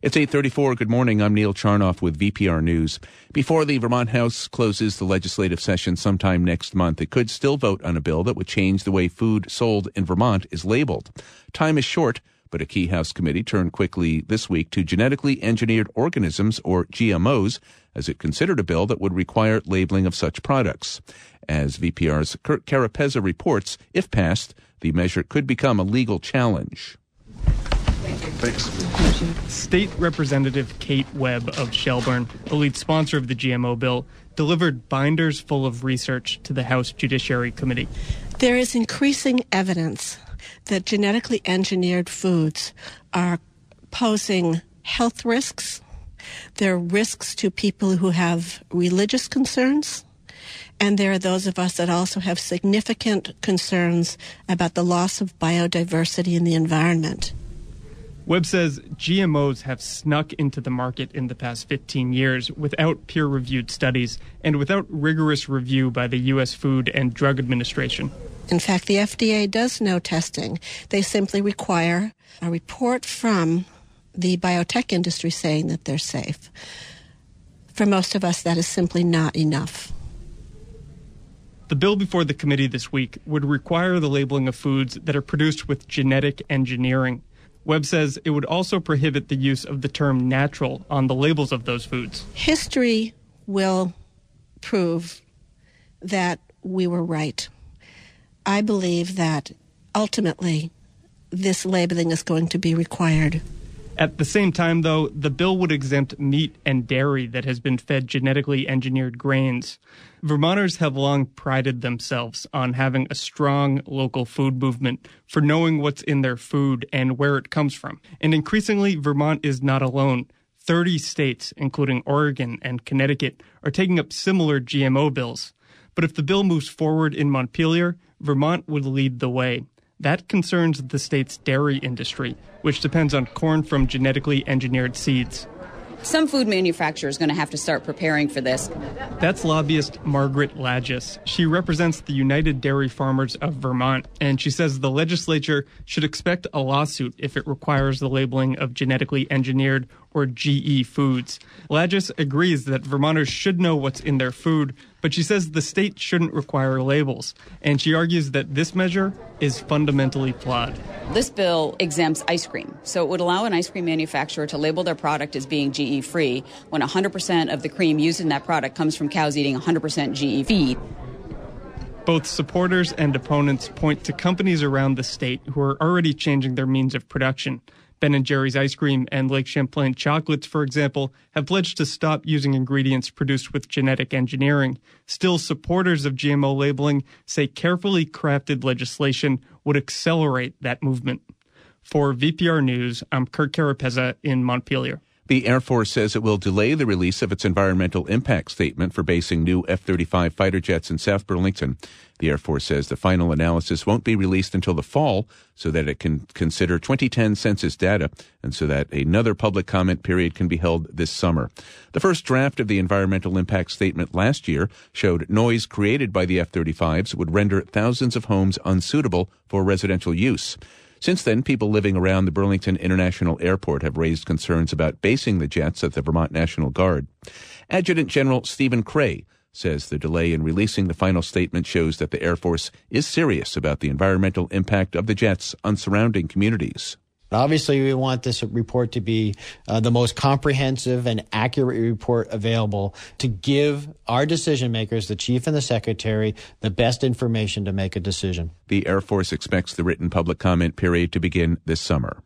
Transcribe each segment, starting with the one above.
It's 8:34. Good morning. I'm Neil Charnoff with VPR News. Before the Vermont House closes the legislative session sometime next month, it could still vote on a bill that would change the way food sold in Vermont is labeled. Time is short, but a key House committee turned quickly this week to genetically engineered organisms, or GMOs, as it considered a bill that would require labeling of such products. As VPR's Kurt Carapezza reports, if passed, the measure could become a legal challenge. Thanks. State Representative Kate Webb of Shelburne, the lead sponsor of the GMO bill, delivered binders full of research to the House Judiciary Committee. There is increasing evidence that genetically engineered foods are posing health risks. There are risks to people who have religious concerns, and there are those of us that also have significant concerns about the loss of biodiversity in the environment. Webb says GMOs have snuck into the market in the past 15 years without peer-reviewed studies and without rigorous review by the U.S. Food and Drug Administration. In fact, the FDA does no testing. They simply require a report from the biotech industry saying that they're safe. For most of us, that is simply not enough. The bill before the committee this week would require the labeling of foods that are produced with genetic engineering. Webb says it would also prohibit the use of the term natural on the labels of those foods. History will prove that we were right. I believe that ultimately this labeling is going to be required. At the same time, though, the bill would exempt meat and dairy that has been fed genetically engineered grains. Vermonters have long prided themselves on having a strong local food movement, for knowing what's in their food and where it comes from. And increasingly, Vermont is not alone. 30 states, including Oregon and Connecticut, are taking up similar GMO bills. But if the bill moves forward in Montpelier, Vermont would lead the way. That concerns the state's dairy industry, which depends on corn from genetically engineered seeds. Some food manufacturer is going to have to start preparing for this. That's lobbyist Margaret Lagis. She represents the United Dairy Farmers of Vermont, and she says the legislature should expect a lawsuit if it requires the labeling of genetically engineered or GE foods. Lagis agrees that Vermonters should know what's in their food, but she says the state shouldn't require labels, and she argues that this measure is fundamentally flawed. This bill exempts ice cream, so it would allow an ice cream manufacturer to label their product as being GE-free when 100% of the cream used in that product comes from cows eating 100% GE feed. Both supporters and opponents point to companies around the state who are already changing their means of production. Ben & Jerry's ice cream and Lake Champlain chocolates, for example, have pledged to stop using ingredients produced with genetic engineering. Still, supporters of GMO labeling say carefully crafted legislation would accelerate that movement. For VPR News, I'm Kurt Carapezza in Montpelier. The Air Force says it will delay the release of its environmental impact statement for basing new F-35 fighter jets in South Burlington. The Air Force says the final analysis won't be released until the fall so that it can consider 2010 census data and so that another public comment period can be held this summer. The first draft of the environmental impact statement last year showed noise created by the F-35s would render thousands of homes unsuitable for residential use. Since then, people living around the Burlington International Airport have raised concerns about basing the jets at the Vermont National Guard. Adjutant General Stephen Cray says the delay in releasing the final statement shows that the Air Force is serious about the environmental impact of the jets on surrounding communities. Obviously, we want this report to be the most comprehensive and accurate report available to give our decision makers, the chief and the secretary, the best information to make a decision. The Air Force expects the written public comment period to begin this summer.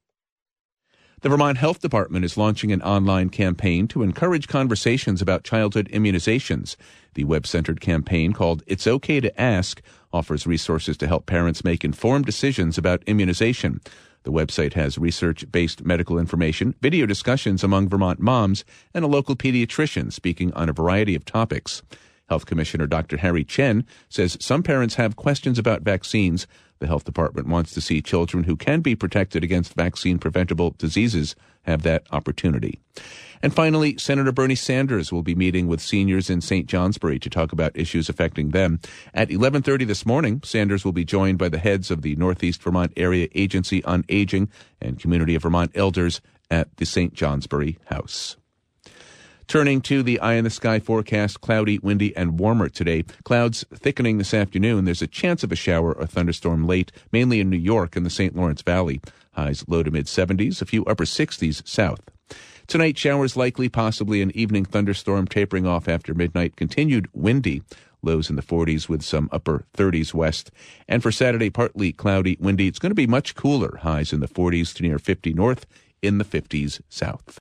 The Vermont Health Department is launching an online campaign to encourage conversations about childhood immunizations. The web-centered campaign, called It's Okay to Ask, offers resources to help parents make informed decisions about immunization. The website has research-based medical information, video discussions among Vermont moms, and a local pediatrician speaking on a variety of topics. Health Commissioner Dr. Harry Chen says some parents have questions about vaccines. The health department wants to see children who can be protected against vaccine-preventable diseases have that opportunity. And finally, Senator Bernie Sanders will be meeting with seniors in St. Johnsbury to talk about issues affecting them. At 11:30 this morning, Sanders will be joined by the heads of the Northeast Vermont Area Agency on Aging and Community of Vermont Elders at the St. Johnsbury House. Turning to the eye-in-the-sky forecast, cloudy, windy, and warmer today. Clouds thickening this afternoon. There's a chance of a shower or thunderstorm late, mainly in New York and the St. Lawrence Valley. Highs low to mid-70s, a few upper 60s south. Tonight, showers likely, possibly an evening thunderstorm tapering off after midnight. Continued windy. Lows in the 40s with some upper 30s west. And for Saturday, partly cloudy, windy. It's going to be much cooler. Highs in the 40s to near 50 north, in the 50s south.